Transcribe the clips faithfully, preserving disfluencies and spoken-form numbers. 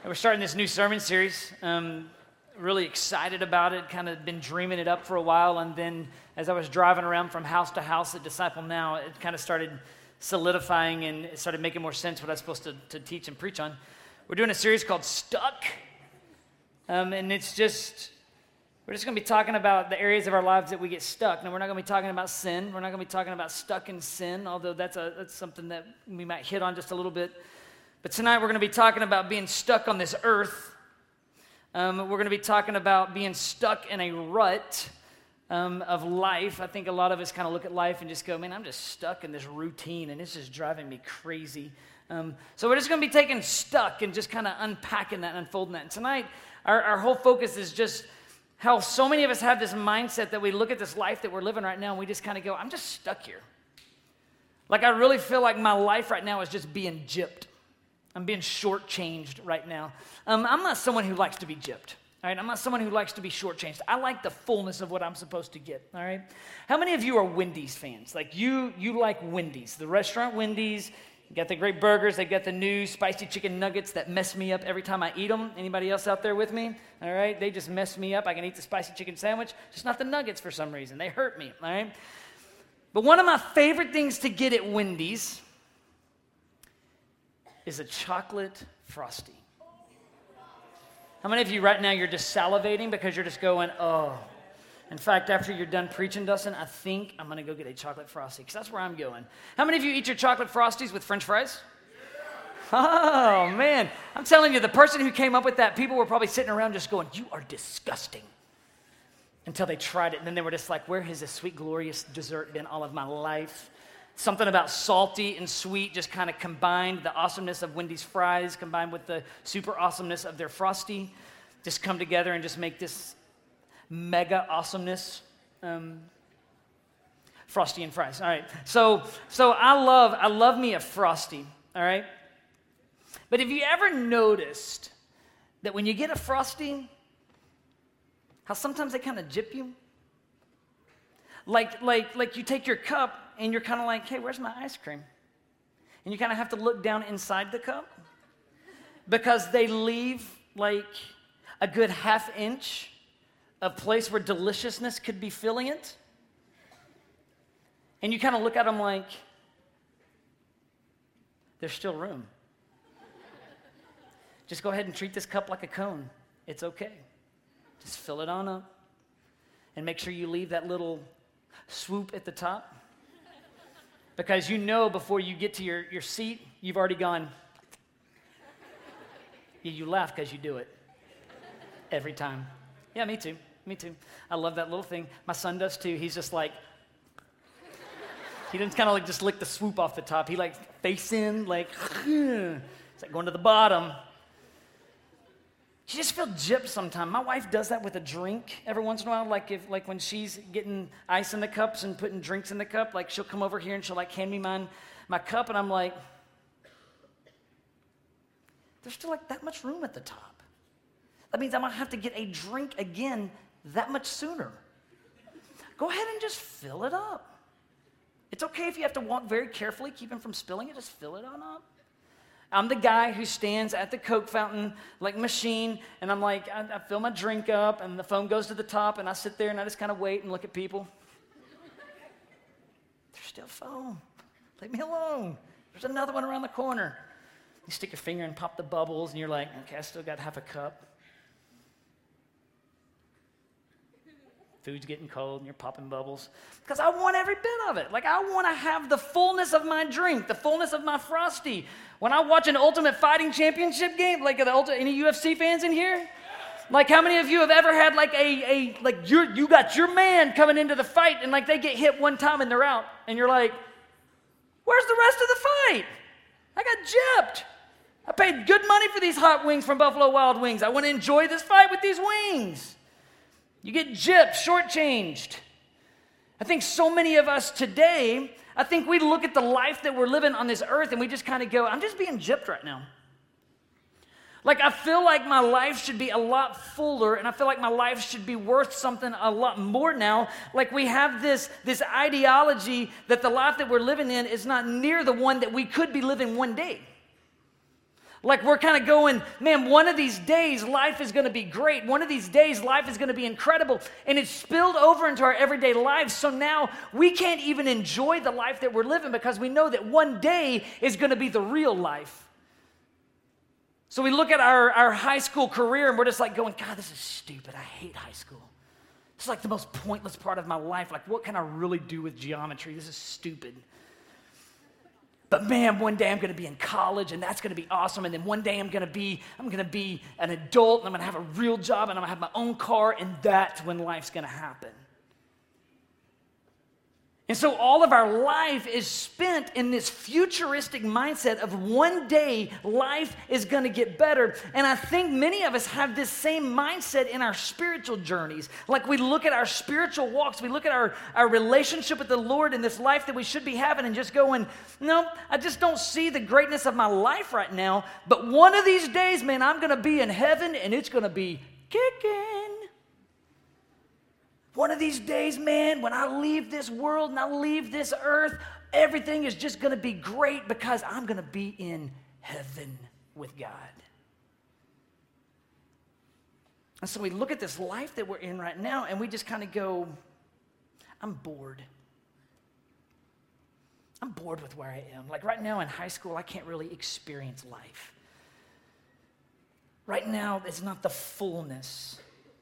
We're starting this new sermon series. Um, really excited about it, kind of been dreaming it up for a while, and then as I was driving around from house to house at Disciple Now, it kind of started solidifying and it started making more sense what I was supposed to, to teach and preach on. We're doing a series called Stuck, um, and it's just, we're just going to be talking about the areas of our lives that we get stuck. Now, we're not going to be talking about sin. We're not going to be talking about stuck in sin, although that's, a, that's something that we might hit on just a little bit. But tonight we're going to be talking about being stuck on this earth. Um, we're going to be talking about being stuck in a rut um, of life. I think a lot of us kind of look at life and just go, man, I'm just stuck in this routine and it's just driving me crazy. Um, so we're just going to be taking stuck and just kind of unpacking that and unfolding that. And tonight our, our whole focus is just how so many of us have this mindset that we look at this life that we're living right now and we just kind of go, I'm just stuck here. Like I really feel like my life right now is just being gypped. I'm being shortchanged right now. Um, I'm not someone who likes to be gypped, all right? I'm not someone who likes to be shortchanged. I like the fullness of what I'm supposed to get, all right? How many of you are Wendy's fans? Like you you like Wendy's, the restaurant Wendy's. You got the great burgers. They've got the new spicy chicken nuggets that mess me up every time I eat them. Anybody else out there with me? All right? They just mess me up. I can eat the spicy chicken sandwich, just not the nuggets for some reason. They hurt me, all right? But one of my favorite things to get at Wendy's is a chocolate Frosty. How many of you right now, you're just salivating because you're just going, oh. In fact, after you're done preaching, Dustin, I think I'm going to go get a chocolate Frosty because that's where I'm going. How many of you eat your chocolate Frosties with French fries? Oh, man. I'm telling you, the person who came up with that, people were probably sitting around just going, you are disgusting. Until they tried it, and then they were just like, where has this sweet, glorious dessert been all of my life? Something about salty and sweet just kind of combined. The awesomeness of Wendy's fries combined with the super awesomeness of their Frosty just come together and just make this mega awesomeness. Um, Frosty and fries. All right. So, so I love, I love me a Frosty. All right. But have you ever noticed that when you get a Frosty, how sometimes they kind of gyp you? Like, like, like you take your cup and you're kind of like, hey, where's my ice cream? And you kind of have to look down inside the cup because they leave like a good half inch of place where deliciousness could be filling it. And you kind of look at them like, there's still room. Just go ahead and treat this cup like a cone. It's okay. Just fill it on up and make sure you leave that little swoop at the top. Because you know before you get to your, your seat, you've already gone. Yeah, you laugh because you do it. Every time. Yeah, me too. Me too. I love that little thing. My son does too. He's just like, he doesn't kind of like just lick the swoop off the top. He like face in, like, it's like going to the bottom. You just feel gypped sometimes. My wife does that with a drink every once in a while. Like if, like when she's getting ice in the cups and putting drinks in the cup, like she'll come over here and she'll like hand me mine, my cup, and I'm like, there's still like that much room at the top. That means I'm gonna have to get a drink again that much sooner. Go ahead and just fill it up. It's okay if you have to walk very carefully, keep him from spilling it. Just fill it on up. I'm the guy who stands at the Coke fountain like machine, and I'm like, I, I fill my drink up, and the foam goes to the top, and I sit there, and I just kind of wait and look at people. There's still foam. Leave me alone. There's another one around the corner. You stick your finger and pop the bubbles, and you're like, okay, I still got half a cup. Food's getting cold, and you're popping bubbles. Because I want every bit of it. Like, I want to have the fullness of my drink, the fullness of my Frosty. When I watch an Ultimate Fighting Championship game, like the ulti- any U F C fans in here? Like, how many of you have ever had, like, a, a like, you're, you got your man coming into the fight, and, like, they get hit one time, and they're out. And you're like, where's the rest of the fight? I got gypped. I paid good money for these hot wings from Buffalo Wild Wings. I want to enjoy this fight with these wings. You get gypped, shortchanged. I think so many of us today, I think we look at the life that we're living on this earth and we just kind of go, I'm just being gypped right now. Like I feel like my life should be a lot fuller and I feel like my life should be worth something a lot more now. Like we have this, this ideology that the life that we're living in is not near the one that we could be living one day. Like we're kind of going, man, one of these days life is going to be great. One of these days life is going to be incredible. And it's spilled over into our everyday lives. So now we can't even enjoy the life that we're living because we know that one day is going to be the real life. So we look at our, our high school career and we're just like going, God, this is stupid. I hate high school. It's like the most pointless part of my life. Like, what can I really do with geometry? This is stupid. But man, one day I'm going to be in college, and that's going to be awesome. And then one day I'm going to be, I'm going to be an adult, and I'm going to have a real job, and I'm going to have my own car, and that's when life's going to happen. And so all of our life is spent in this futuristic mindset of one day life is going to get better. And I think many of us have this same mindset in our spiritual journeys. Like we look at our spiritual walks, we look at our, our relationship with the Lord and this life that we should be having and just going, no, I just don't see the greatness of my life right now. But one of these days, man, I'm going to be in heaven and it's going to be kicking. One of these days, man, when I leave this world and I leave this earth, everything is just going to be great because I'm going to be in heaven with God. And so we look at this life that we're in right now and we just kind of go, I'm bored. I'm bored with where I am. Like right now in high school, I can't really experience life. Right now, it's not the fullness.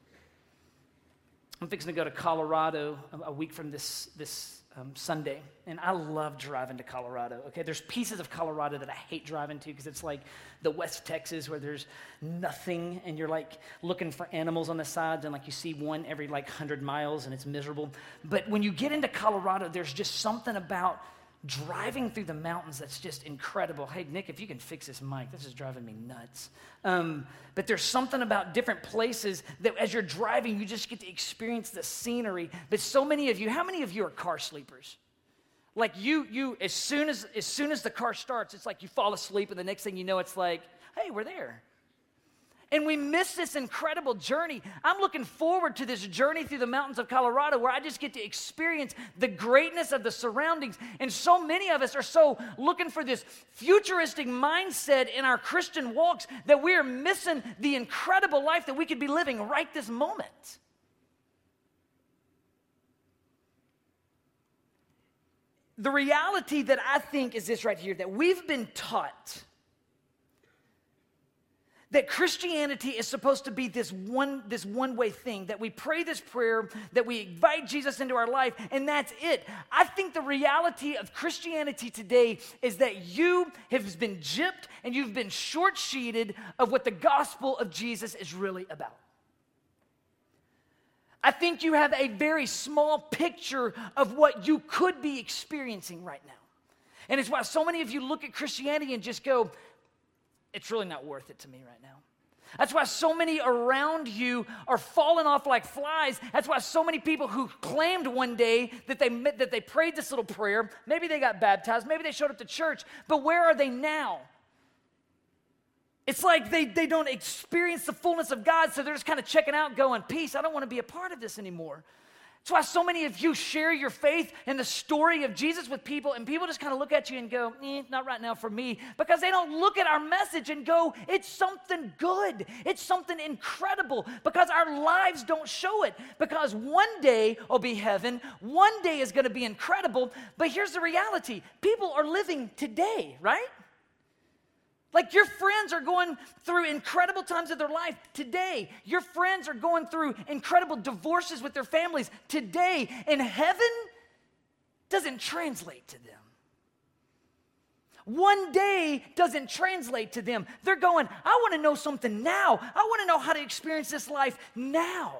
I'm fixing to go to Colorado a week from this, this um, Sunday, and I love driving to Colorado, okay? There's pieces of Colorado that I hate driving to because it's like the West Texas where there's nothing, and you're like looking for animals on the sides, and like you see one every like one hundred miles, and it's miserable. But when you get into Colorado, there's just something about driving through the mountains that's just incredible. Hey, Nick, if you can fix this mic, this is driving me nuts. Um, but there's something about different places that as you're driving, you just get to experience the scenery. But so many of you, how many of you are car sleepers? Like you, you as soon as as soon as the car starts, it's like you fall asleep, and the next thing you know, it's like, hey, we're there. And we miss this incredible journey. I'm looking forward to this journey through the mountains of Colorado where I just get to experience the greatness of the surroundings. And so many of us are so looking for this futuristic mindset in our Christian walks that we are missing the incredible life that we could be living right this moment. The reality that I think is this right here, that we've been taught that Christianity is supposed to be this one, this one-way thing, that we pray this prayer, that we invite Jesus into our life, and that's it. I think the reality of Christianity today is that you have been gypped and you've been short-sheeted of what the gospel of Jesus is really about. I think you have a very small picture of what you could be experiencing right now. And it's why so many of you look at Christianity and just go, it's really not worth it to me right now. That's why so many around you are falling off like flies. That's why so many people who claimed one day that they that they prayed this little prayer, maybe they got baptized, maybe they showed up to church, but where are they now? It's like they, they don't experience the fullness of God, so they're just kind of checking out going, peace, I don't want to be a part of this anymore. That's why so many of you share your faith and the story of Jesus with people, and people just kind of look at you and go, eh, not right now for me, because they don't look at our message and go, it's something good. It's something incredible, because our lives don't show it, because one day will be heaven, one day is going to be incredible, but here's the reality. People are living today, right? Like your friends are going through incredible times of their life today. Your friends are going through incredible divorces with their families today. And heaven doesn't translate to them. One day doesn't translate to them. They're going, I want to know something now. I want to know how to experience this life now.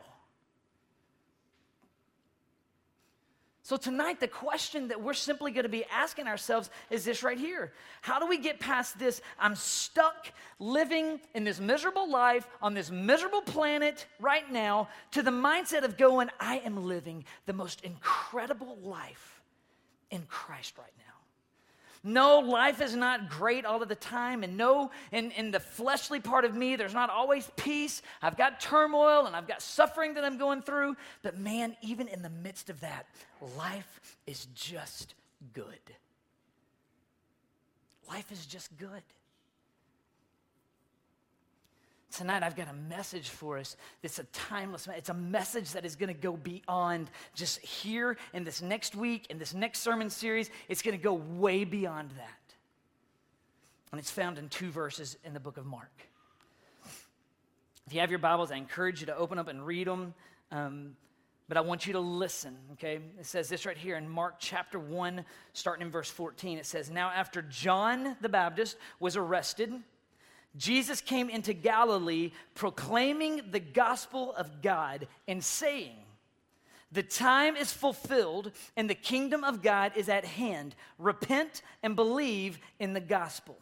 So tonight, the question that we're simply going to be asking ourselves is this right here. How do we get past this, I'm stuck living in this miserable life on this miserable planet right now, to the mindset of going, I am living the most incredible life in Christ right now. No, life is not great all of the time, and no, in, in the fleshly part of me, there's not always peace. I've got turmoil, and I've got suffering that I'm going through, but man, even in the midst of that, life is just good. Life is just good. Tonight, I've got a message for us that's a timeless, it's a message that is going to go beyond just here in this next week, in this next sermon series. It's going to go way beyond that. And it's found in two verses in the book of Mark. If you have your Bibles, I encourage you to open up and read them. Um, but I want you to listen, okay? It says this right here in Mark chapter one, starting in verse fourteen. It says, "Now after John the Baptist was arrested, Jesus came into Galilee proclaiming the gospel of God and saying, 'The time is fulfilled and the kingdom of God is at hand. Repent and believe in the gospel.'"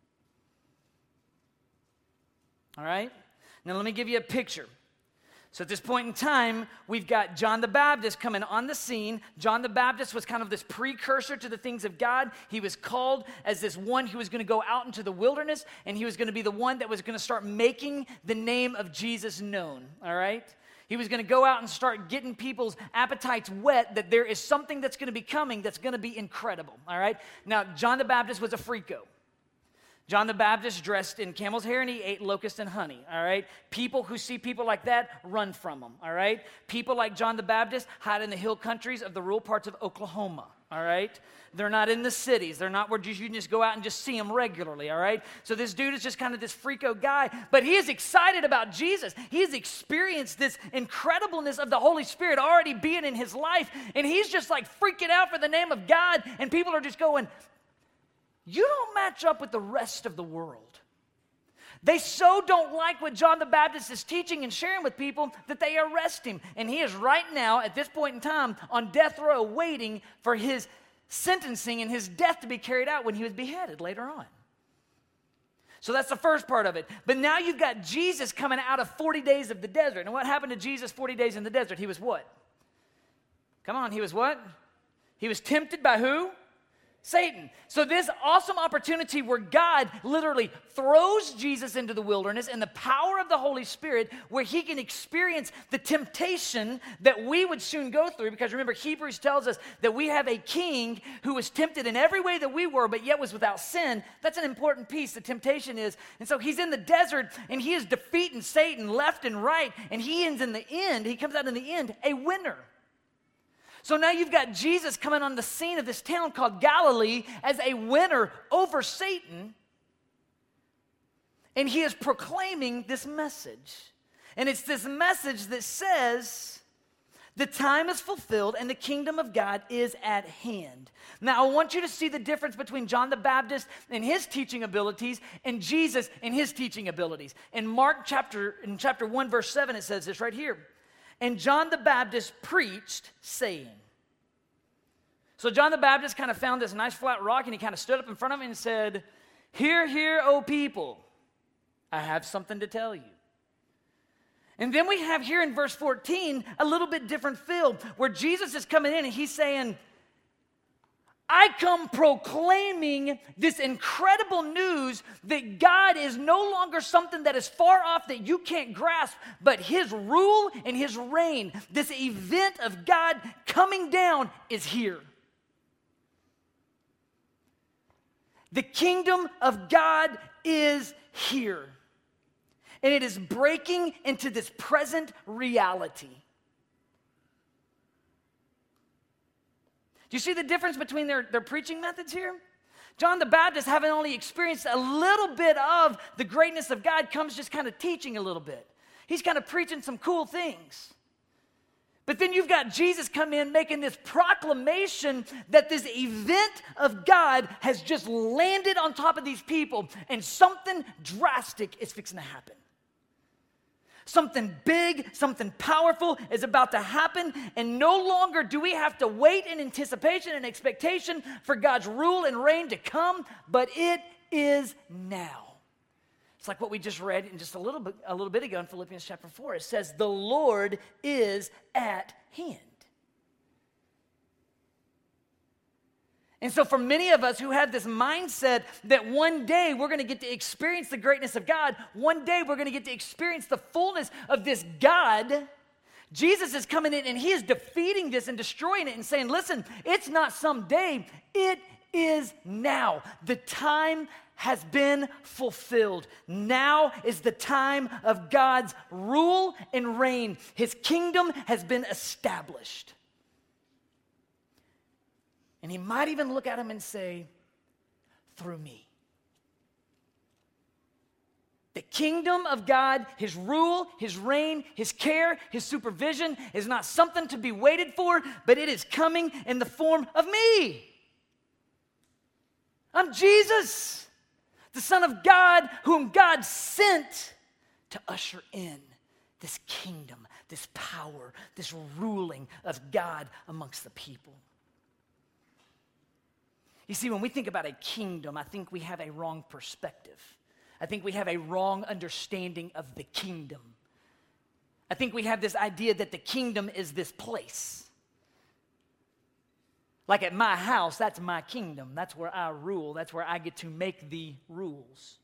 All right? Now let me give you a picture. So at this point in time, we've got John the Baptist coming on the scene. John the Baptist was kind of this precursor to the things of God. He was called as this one who was going to go out into the wilderness, and he was going to be the one that was going to start making the name of Jesus known, all right? He was going to go out and start getting people's appetites wet that there is something that's going to be coming that's going to be incredible, all right? Now, John the Baptist was a freako. John the Baptist dressed in camel's hair and he ate locusts and honey, all right? People who see people like that run from them, all right? People like John the Baptist hide in the hill countries of the rural parts of Oklahoma, all right? They're not in the cities. They're not where you can just go out and just see them regularly, all right? So this dude is just kind of this freako guy, but he is excited about Jesus. He has experienced this incredibleness of the Holy Spirit already being in his life, and he's just like freaking out for the name of God, and people are just going, "You don't match up with the rest of the world." They so don't like what John the Baptist is teaching and sharing with people that they arrest him. And he is right now, at this point in time, on death row waiting for his sentencing and his death to be carried out when he was beheaded later on. So that's the first part of it. But now you've got Jesus coming out of forty days of the desert. And what happened to Jesus forty days in the desert? He was what? Come on, he was what? He was tempted by who? Satan. So this awesome opportunity where God literally throws Jesus into the wilderness in the power of the Holy Spirit, where he can experience the temptation that we would soon go through, because remember, Hebrews tells us that we have a king who was tempted in every way that we were, but yet was without sin. That's an important piece, the temptation is. And so he's in the desert and he is defeating Satan left and right, and he ends in the end, he comes out in the end a winner. So now you've got Jesus coming on the scene of this town called Galilee as a winner over Satan. And he is proclaiming this message. And it's this message that says, the time is fulfilled and the kingdom of God is at hand. Now, I want you to see the difference between John the Baptist and his teaching abilities and Jesus and his teaching abilities. In Mark chapter, in chapter one, verse seven, it says this right here. "And John the Baptist preached, saying." So John the Baptist kind of found this nice flat rock, and he kind of stood up in front of it and said, "Hear, hear, O people, I have something to tell you." And then we have here in verse fourteen a little bit different feel, where Jesus is coming in and he's saying, "I come proclaiming this incredible news that God is no longer something that is far off that you can't grasp, but his rule and his reign, this event of God coming down, is here. The kingdom of God is here. And it is breaking into this present reality." Do you see the difference between their, their preaching methods here? John the Baptist, having only experienced a little bit of the greatness of God, comes just kind of teaching a little bit. He's kind of preaching some cool things. But then you've got Jesus come in making this proclamation that this event of God has just landed on top of these people, and something drastic is fixing to happen. Something big, something powerful is about to happen, and no longer do we have to wait in anticipation and expectation for God's rule and reign to come, but it is now. It's like what we just read in just a little bit, a little bit ago in Philippians chapter four. It says, "The Lord is at hand." And so for many of us who have this mindset that one day we're going to get to experience the greatness of God, one day we're going to get to experience the fullness of this God, Jesus is coming in and he is defeating this and destroying it and saying, listen, it's not someday, it is now. The time has been fulfilled. Now is the time of God's rule and reign. His kingdom has been established. And he might even look at him and say, through me. The kingdom of God, his rule, his reign, his care, his supervision is not something to be waited for, but it is coming in the form of me. I'm Jesus, the Son of God, whom God sent to usher in this kingdom, this power, this ruling of God amongst the people. You see, when we think about a kingdom, I think we have a wrong perspective. I think we have a wrong understanding of the kingdom. I think we have this idea that the kingdom is this place. Like at my house, that's my kingdom. That's where I rule. That's where I get to make the rules.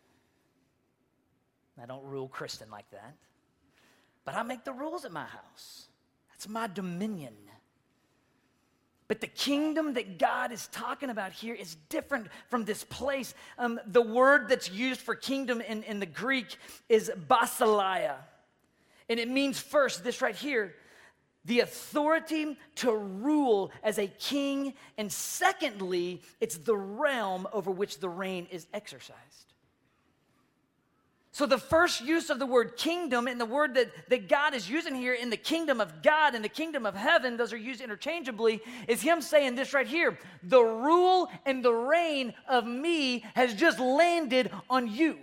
I don't rule Kristen like that. But I make the rules at my house. That's my dominion. But the kingdom that God is talking about here is different from this place. Um, the word that's used for kingdom in, in the Greek is basileia. And it means first, this right here, the authority to rule as a king. And secondly, it's the realm over which the reign is exercised. So the first use of the word kingdom and the word that, that God is using here in the kingdom of God and the kingdom of heaven, those are used interchangeably, is him saying this right here. The rule and the reign of me has just landed on you.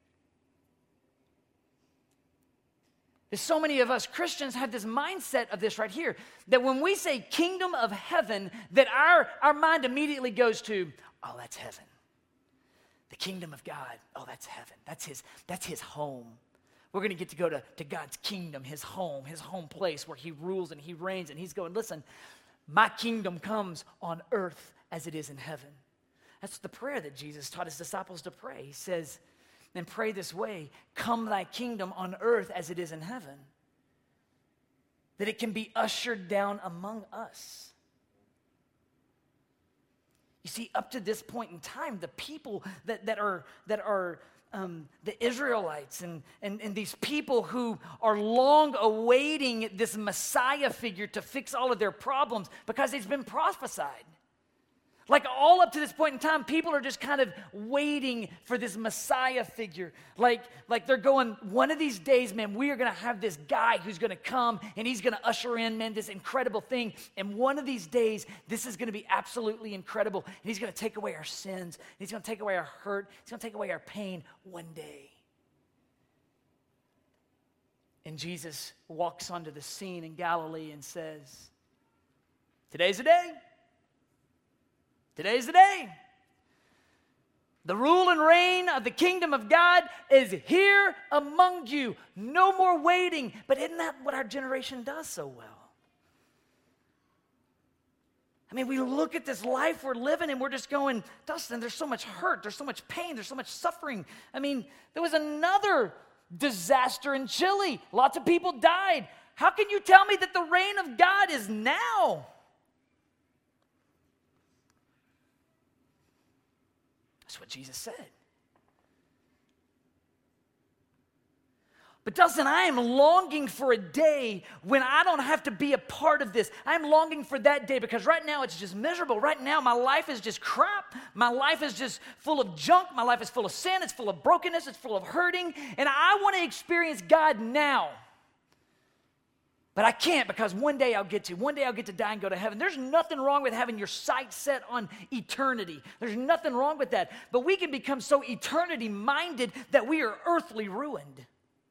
There's so many of us Christians have this mindset of this right here, that when we say kingdom of heaven, that our, our mind immediately goes to, oh, that's heaven. The kingdom of God, oh, that's heaven. That's his, that's his home. We're going to get to go to, to God's kingdom, his home, his home place where he rules and he reigns. And he's going, listen, my kingdom comes on earth as it is in heaven. That's the prayer that Jesus taught his disciples to pray. He says, and pray this way, come thy kingdom on earth as it is in heaven. That it can be ushered down among us. You see, up to this point in time, the people that, that are, that are um, the Israelites and, and, and these people who are long awaiting this Messiah figure to fix all of their problems because it's been prophesied. Like all up to this point in time, people are just kind of waiting for this Messiah figure. Like, like they're going, one of these days, man, we are going to have this guy who's going to come and he's going to usher in, man, this incredible thing. And one of these days, this is going to be absolutely incredible. And he's going to take away our sins. And he's going to take away our hurt. He's going to take away our pain one day. And Jesus walks onto the scene in Galilee and says, today's the day. Today's the day. The rule and reign of the kingdom of God is here among you. No more waiting. But isn't that what our generation does so well? I mean, we look at this life we're living and we're just going, Dustin, there's so much hurt. There's so much pain. There's so much suffering. I mean, there was another disaster in Chile. Lots of people died. How can you tell me that the reign of God is now? That's what Jesus said. But Dustin, I am longing for a day when I don't have to be a part of this. I'm longing for that day because right now it's just miserable. Right now my life is just crap. My life is just full of junk. My life is full of sin. It's full of brokenness. It's full of hurting. And I want to experience God now. But I can't because one day I'll get to. One day I'll get to die and go to heaven. There's nothing wrong with having your sight set on eternity. There's nothing wrong with that. But we can become so eternity-minded that we are earthly ruined.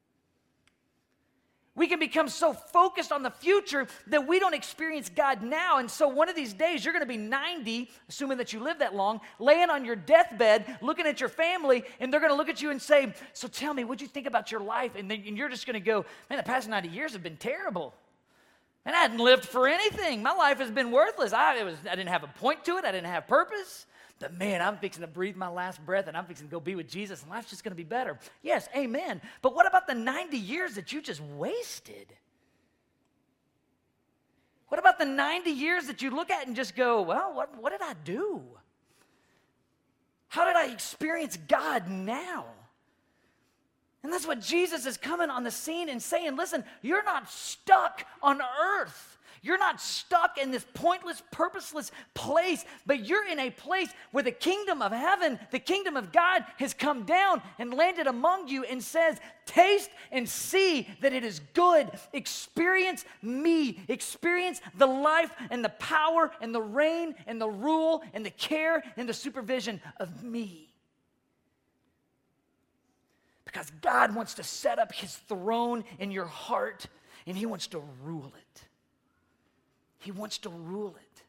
We can become so focused on the future that we don't experience God now. And so one of these days, you're going to be ninety, assuming that you live that long, laying on your deathbed, looking at your family, and they're going to look at you and say, so tell me, what'd you think about your life? And, then, and you're just going to go, man, the past ninety years have been terrible. And I hadn't lived for anything. My life has been worthless. I, it was, I didn't have a point to it. I didn't have purpose. But man, I'm fixing to breathe my last breath and I'm fixing to go be with Jesus and life's just going to be better. Yes, amen. But what about the ninety years that you just wasted? What about the ninety years that you look at and just go, well, what, what did I do? How did I experience God now? And that's what Jesus is coming on the scene and saying, listen, you're not stuck on earth. You're not stuck in this pointless, purposeless place, but you're in a place where the kingdom of heaven, the kingdom of God has come down and landed among you and says, taste and see that it is good. Experience me. Experience the life and the power and the reign and the rule and the care and the supervision of me. Because God wants to set up his throne in your heart and he wants to rule it. He wants to rule it.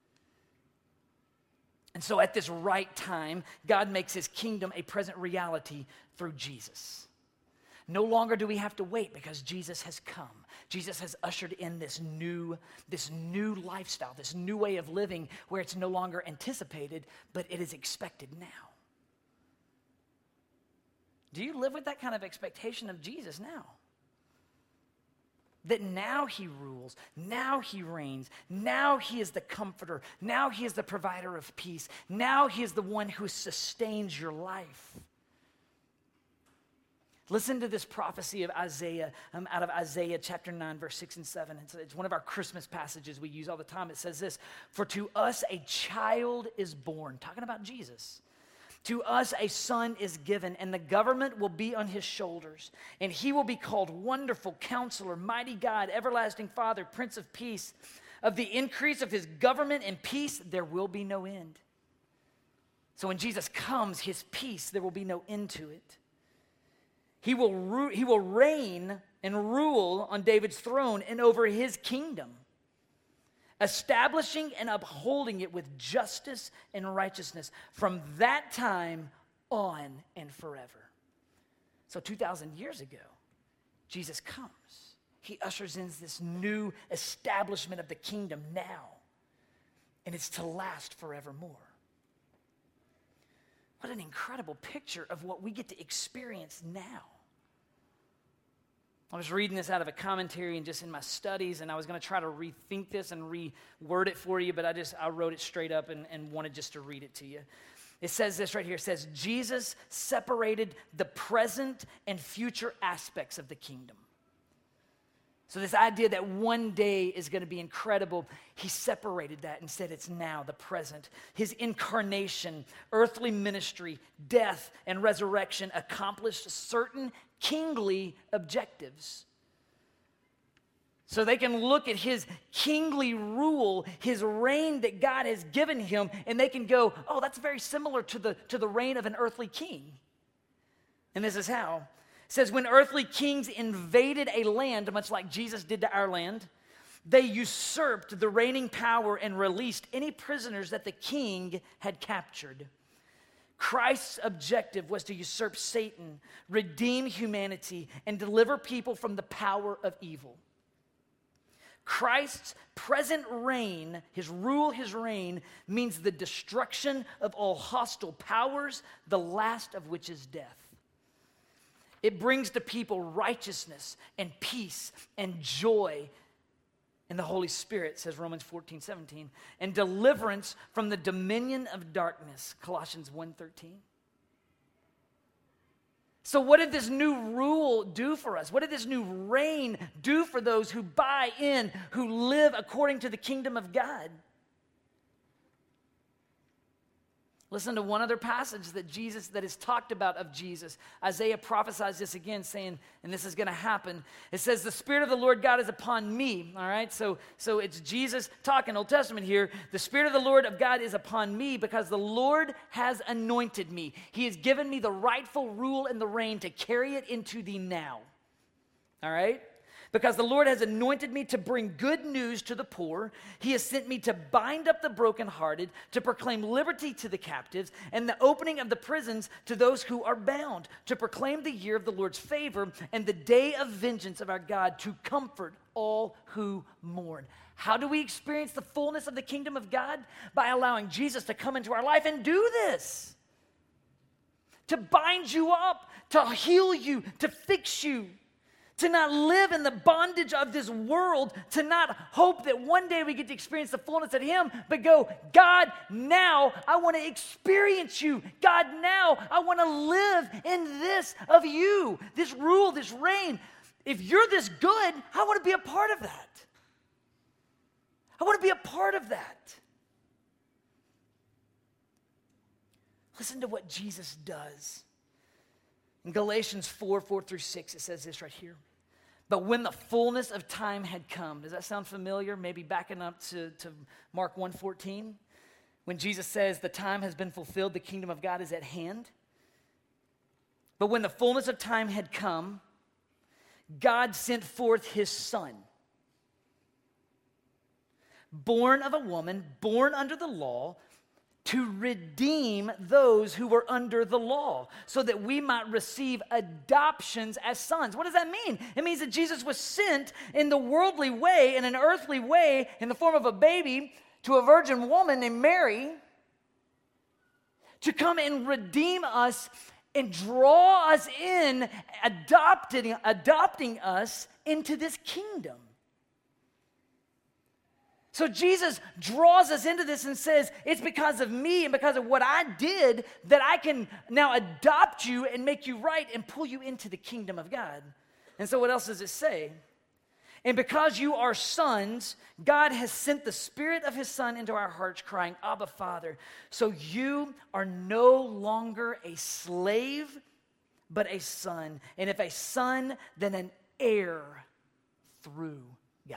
And so at this right time, God makes his kingdom a present reality through Jesus. No longer do we have to wait because Jesus has come. Jesus has ushered in this new, this new lifestyle, this new way of living where it's no longer anticipated, but it is expected now. Do you live with that kind of expectation of Jesus now? That now he rules, now he reigns, now he is the comforter, now he is the provider of peace, now he is the one who sustains your life. Listen to this prophecy of Isaiah, um, out of Isaiah chapter nine, verse six and seven. It's, it's one of our Christmas passages we use all the time. It says this, for to us a child is born, talking about Jesus. To us a son is given, and the government will be on his shoulders. And he will be called Wonderful Counselor, Mighty God, Everlasting Father, Prince of Peace. Of the increase of his government and peace, there will be no end. So when Jesus comes, his peace, there will be no end to it. He will, ru- he will reign and rule on David's throne and over his kingdom, establishing and upholding it with justice and righteousness from that time on and forever. So two thousand years ago, Jesus comes. He ushers in this new establishment of the kingdom now, and it's to last forevermore. What an incredible picture of what we get to experience now. I was reading this out of a commentary and just in my studies, and I was going to try to rethink this and reword it for you, but I just I wrote it straight up and, and wanted just to read it to you. It says this right here. It says, Jesus separated the present and future aspects of the kingdom. So this idea that one day is going to be incredible, he separated that and said it's now, the present. His incarnation, earthly ministry, death, and resurrection accomplished certain kingly objectives. So they can look at his kingly rule, his reign that God has given him, and they can go, oh, that's very similar to the, to the reign of an earthly king. And this is how. It says, when earthly kings invaded a land, much like Jesus did to our land, they usurped the reigning power and released any prisoners that the king had captured. Christ's objective was to usurp Satan, redeem humanity, and deliver people from the power of evil. Christ's present reign, his rule, his reign, means the destruction of all hostile powers, the last of which is death. It brings to people righteousness and peace and joy in the Holy Spirit, says Romans fourteen seventeen, and deliverance from the dominion of darkness, Colossians one thirteen. So what did this new rule do for us? What did this new reign do for those who buy in, who live according to the kingdom of God? Listen to one other passage that Jesus, that is talked about of Jesus. Isaiah prophesies this again, saying, and this is going to happen. It says, the Spirit of the Lord God is upon me. All right, so, so it's Jesus talking, Old Testament here. The Spirit of the Lord of God is upon me because the Lord has anointed me. He has given me the rightful rule and the reign to carry it into the now. All right? Because the Lord has anointed me to bring good news to the poor. He has sent me to bind up the brokenhearted, to proclaim liberty to the captives, and the opening of the prisons to those who are bound, to proclaim the year of the Lord's favor and the day of vengeance of our God, to comfort all who mourn. How do we experience the fullness of the kingdom of God? By allowing Jesus to come into our life and do this. To bind you up, to heal you, to fix you, To not live in the bondage of this world, to not hope that one day we get to experience the fullness of Him, but go, God, now I want to experience you. God, now I want to live in this of you, this rule, this reign. If you're this good, I want to be a part of that. I want to be a part of that. Listen to what Jesus does. In Galatians four, four through six, it says this right here. But when the fullness of time had come, does that sound familiar? Maybe backing up to, to Mark one fourteen, when Jesus says the time has been fulfilled, the kingdom of God is at hand. But when the fullness of time had come, God sent forth His Son, born of a woman, born under the law, to redeem those who were under the law, so that we might receive adoptions as sons. What does that mean? It means that Jesus was sent in the worldly way, in an earthly way, in the form of a baby, to a virgin woman named Mary, to come and redeem us and draw us in, adopting, adopting us into this kingdom. So Jesus draws us into this and says, it's because of me and because of what I did that I can now adopt you and make you right and pull you into the kingdom of God. And so what else does it say? And because you are sons, God has sent the Spirit of His Son into our hearts, crying, Abba, Father. So you are no longer a slave, but a son. And if a son, then an heir through God.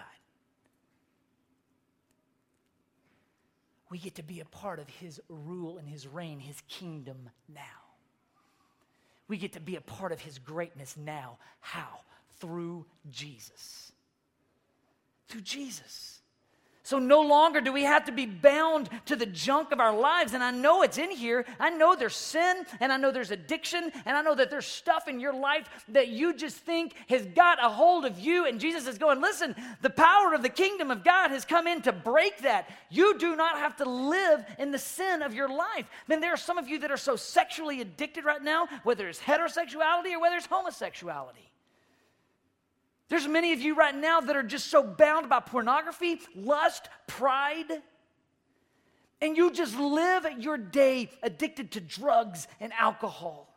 We get to be a part of His rule and His reign, His kingdom now. We get to be a part of His greatness now. How? Through Jesus. Through Jesus. So no longer do we have to be bound to the junk of our lives. And I know it's in here. I know there's sin, and I know there's addiction, and I know that there's stuff in your life that you just think has got a hold of you. And Jesus is going, listen, the power of the kingdom of God has come in to break that. You do not have to live in the sin of your life. Then there are some of you that are so sexually addicted right now, whether it's heterosexuality or whether it's homosexuality. There's many of you right now that are just so bound by pornography, lust, pride, and you just live your day addicted to drugs and alcohol.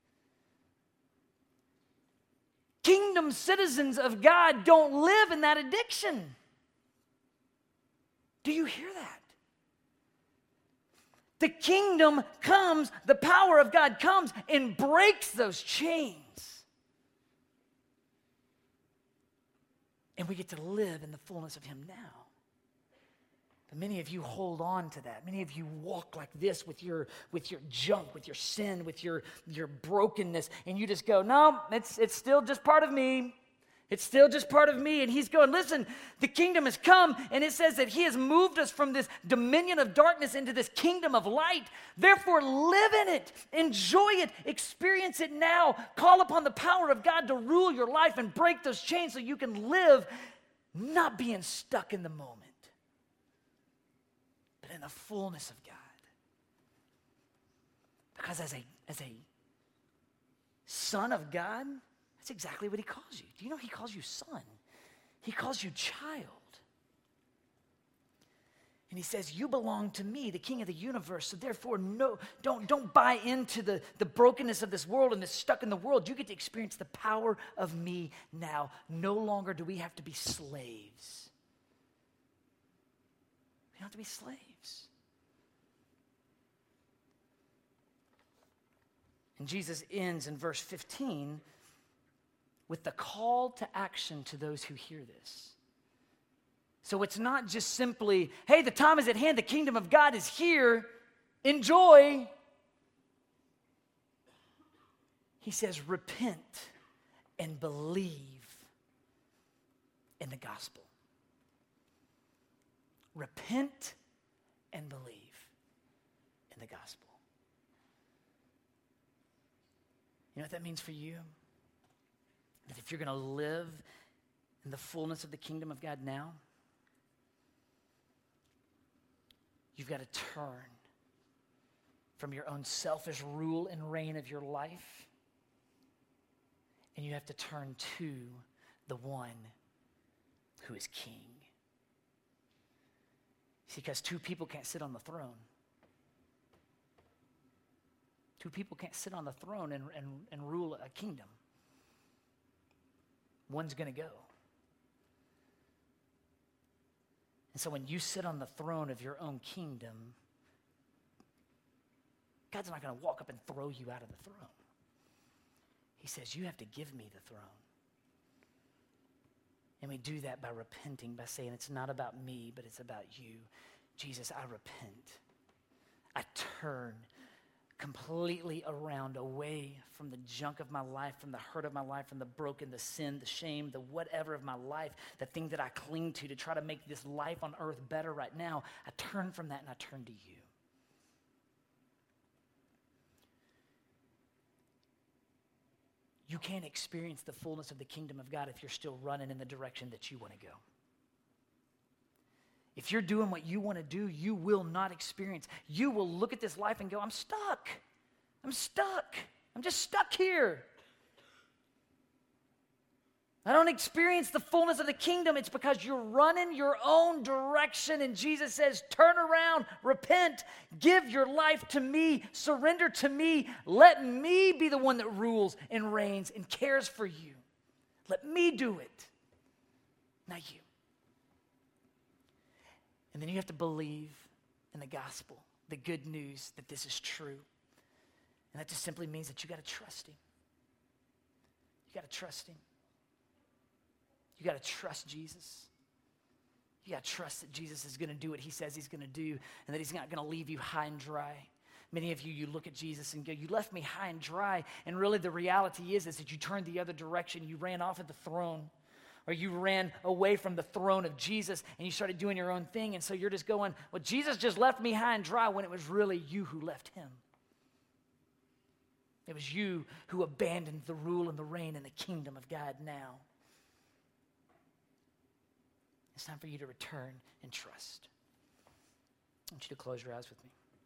Kingdom citizens of God don't live in that addiction. Do you hear that? The kingdom comes, the power of God comes and breaks those chains. And we get to live in the fullness of Him now. But many of you hold on to that. Many of you walk like this with your, with your junk, with your sin, with your, your brokenness. And you just go, no, it's, it's still just part of me. It's still just part of me. And He's going, listen, the kingdom has come. And it says that He has moved us from this dominion of darkness into this kingdom of light. Therefore, live in it. Enjoy it. Experience it now. Call upon the power of God to rule your life and break those chains so you can live not being stuck in the moment, but in the fullness of God. Because as a, as a son of God, that's exactly what He calls you. Do you know He calls you son? He calls you child. And He says, you belong to me, the King of the universe. So therefore, no, don't, don't buy into the, the brokenness of this world and this stuck in the world. You get to experience the power of me now. No longer do we have to be slaves. We don't have to be slaves. And Jesus ends in verse fifteen with the call to action to those who hear this. So it's not just simply, hey, the time is at hand, the kingdom of God is here, enjoy. He says, repent and believe in the gospel. Repent and believe in the gospel. You know what that means for you? That if you're going to live in the fullness of the kingdom of God now, you've got to turn from your own selfish rule and reign of your life, and you have to turn to the one who is king. See, because two people can't sit on the throne. Two people can't sit on the throne and, and, and rule a kingdom. One's going to go. And so when you sit on the throne of your own kingdom, God's not going to walk up and throw you out of the throne. He says, you have to give me the throne. And we do that by repenting, by saying it's not about me, but it's about you. Jesus, I repent. I turn completely around, away from the junk of my life, from the hurt of my life, from the broken, the sin, the shame, the whatever of my life, the thing that I cling to to try to make this life on earth better right now. I turn from that and I turn to you. You can't experience the fullness of the kingdom of God if you're still running in the direction that you want to go. If you're doing what you want to do, you will not experience. You will look at this life and go, I'm stuck. I'm stuck. I'm just stuck here. I don't experience the fullness of the kingdom. It's because you're running your own direction. And Jesus says, turn around, repent, give your life to me, surrender to me. Let me be the one that rules and reigns and cares for you. Let me do it, not you. And then you have to believe in the gospel, the good news that this is true. And that just simply means that you got to trust him. You got to trust him. You got to trust Jesus. You got to trust that Jesus is going to do what he says he's going to do and that he's not going to leave you high and dry. Many of you, you look at Jesus and go, you left me high and dry. And really the reality is, is that you turned the other direction. You ran off at the throne. Or you ran away from the throne of Jesus and you started doing your own thing. And so you're just going, well, Jesus just left me high and dry, when it was really you who left him. It was you who abandoned the rule and the reign and the kingdom of God now. It's time for you to return and trust. I want you to close your eyes with me.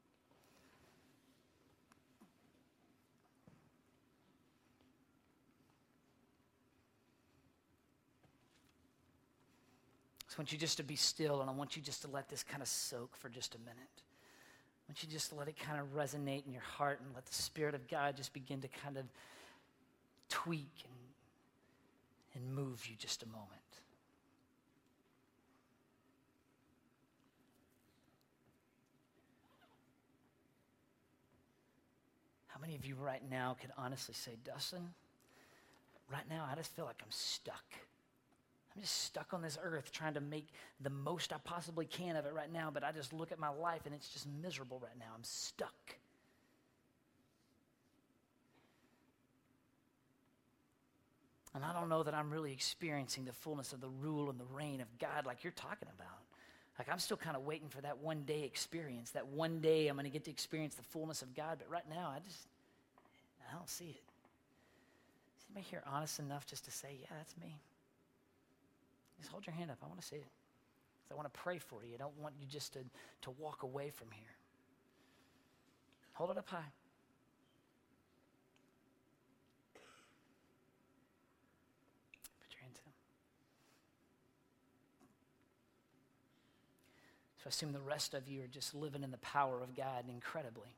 I want you just to be still, and I want you just to let this kind of soak for just a minute. I want you just to let it kind of resonate in your heart and let the Spirit of God just begin to kind of tweak and, and move you just a moment. How many of you right now could honestly say, Dustin, right now I just feel like I'm stuck. I'm just stuck on this earth trying to make the most I possibly can of it right now, but I just look at my life and it's just miserable right now. I'm stuck. And I don't know that I'm really experiencing the fullness of the rule and the reign of God like you're talking about. Like I'm still kind of waiting for that one day experience, that one day I'm going to get to experience the fullness of God, but right now I just, I don't see it. Is anybody here honest enough just to say, yeah, that's me? Just hold your hand up. I want to see it. I want to pray for you. I don't want you just to, to walk away from here. Hold it up high. Put your hands down. So I assume the rest of you are just living in the power of God incredibly.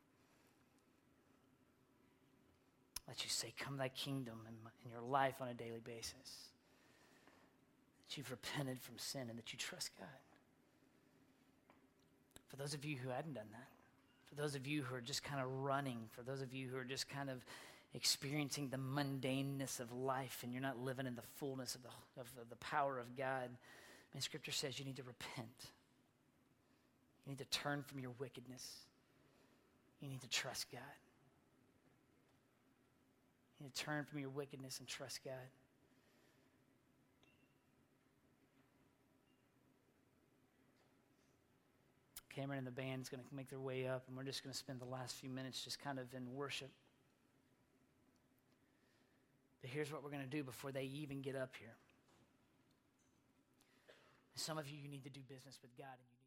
Let you say, come thy kingdom in, my, in your life on a daily basis. That you've repented from sin and that you trust God. For those of you who hadn't done that, for those of you who are just kind of running, for those of you who are just kind of experiencing the mundaneness of life and you're not living in the fullness of the, of, of the power of God, I mean, Scripture says you need to repent. You need to turn from your wickedness. You need to trust God. You need to turn from your wickedness and trust God. Cameron and the band is going to make their way up, and we're just going to spend the last few minutes just kind of in worship. But here's what we're going to do before they even get up here. Some of you, you need to do business with God. And you